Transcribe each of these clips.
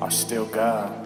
are still God.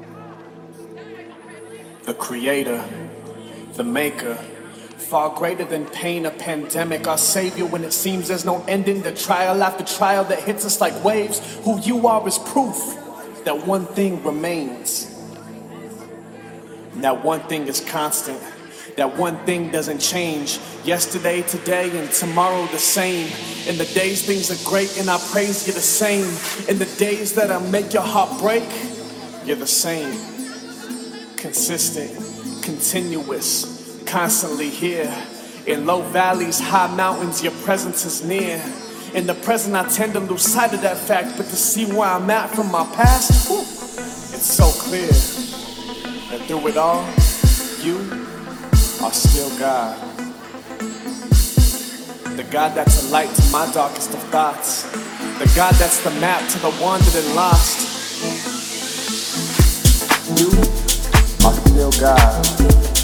The creator, the maker, far greater than pain or pandemic. Our savior when it seems there's no ending to trial after trial that hits us like waves. Who you are is proof that one thing remains. And that one thing is constant. That one thing doesn't change. Yesterday, today, and tomorrow the same. In the days things are great and I praise you the same. In the days that I make your heart break, you're the same. Consistent, continuous, constantly here. In low valleys, high mountains, your presence is near. In the present I tend to lose sight of that fact, but to see where I'm at from my past, whew, it's so clear that through it all, you are still God. The God that's a light to my darkest of thoughts. The God that's the map to the wandered and lost. You are still God.